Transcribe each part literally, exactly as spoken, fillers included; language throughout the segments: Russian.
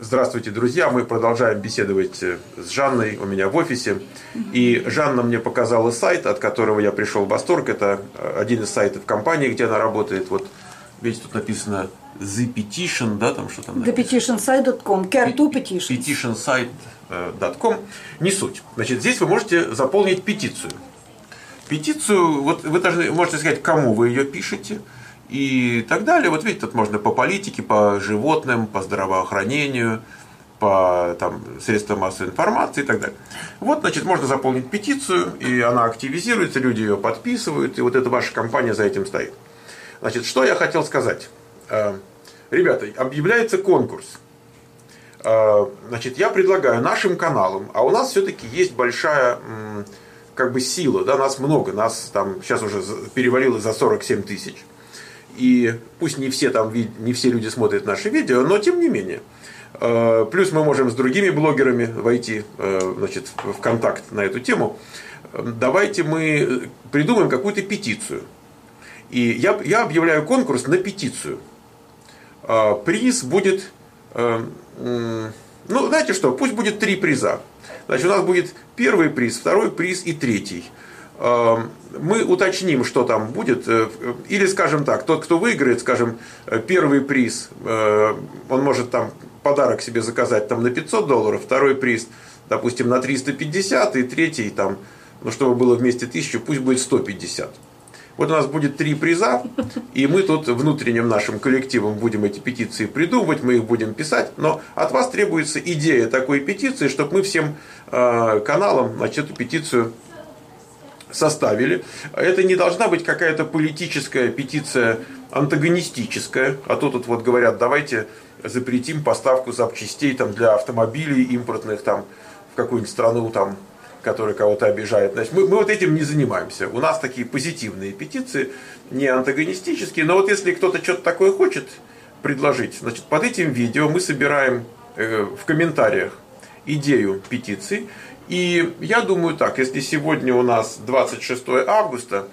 Здравствуйте, друзья! Мы продолжаем беседовать с Жанной у меня в офисе. И Жанна мне показала сайт, от которого я пришел в восторг. Это один из сайтов компании, где она работает. Вот, видите, тут написано The Petition, да, там что там написано? the petition site dot com, care to petitions. petition site dot com. Не суть. Значит, здесь вы можете заполнить петицию. Петицию, вот вы даже можете сказать, кому вы ее пишете. И так далее. Вот видите, тут можно по политике, по животным, по здравоохранению, по там, средствам массовой информации и так далее. Вот, значит, можно заполнить петицию, и она активизируется, люди ее подписывают, и вот эта ваша компания за этим стоит. Значит, что я хотел сказать. Ребята, объявляется конкурс. Значит, я предлагаю нашим каналам, а у нас все-таки есть большая как бы сила, да, нас много, нас там сейчас уже перевалило за сорок семь тысяч. И пусть не все, там, не все люди смотрят наши видео, но тем не менее. Плюс мы можем с другими блогерами войти, значит, в контакт на эту тему. Давайте мы придумаем какую-то петицию. И я, я объявляю конкурс на петицию. Приз будет, ну, знаете что, пусть будет три приза. Значит, у нас будет первый приз, второй приз и третий. Мы уточним, что там будет, или, скажем так, тот, кто выиграет, скажем, первый приз, он может там подарок себе заказать там на пятьсот долларов, второй приз, допустим, на триста пятьдесят, и третий, там, ну, чтобы было вместе тысячу, пусть будет сто пятьдесят. Вот у нас будет три приза, и мы тут внутренним нашим коллективом будем эти петиции придумывать, мы их будем писать, но от вас требуется идея такой петиции, чтобы мы всем каналам, значит, эту петицию составили. Это не должна быть какая-то политическая петиция антагонистическая, а то тут вот говорят, давайте запретим поставку запчастей там, для автомобилей импортных там, в какую-нибудь страну, там, которая кого-то обижает. Значит, мы, мы вот этим не занимаемся. У нас такие позитивные петиции, не антагонистические, но вот если кто-то что-то такое хочет предложить, значит, под этим видео мы собираем э, в комментариях идею петиции. И я думаю так, если сегодня у нас двадцать шестое августа,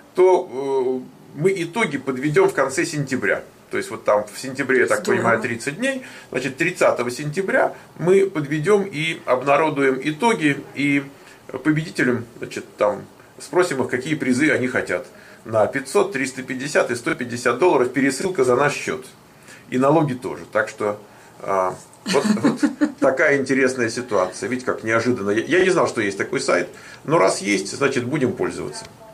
то э, мы итоги подведем в конце сентября. То есть вот там в сентябре, я так понимаю, тридцать дней. Значит, тридцатого сентября мы подведем и обнародуем итоги. И победителям, значит, там спросим их, какие призы они хотят. На пятьсот, триста пятьдесят и сто пятьдесят долларов пересылка за наш счет. И налоги тоже. Так что... Э, Вот, вот такая интересная ситуация. Видите, как неожиданно. Я не знал, что есть такой сайт, но раз есть, значит, будем пользоваться.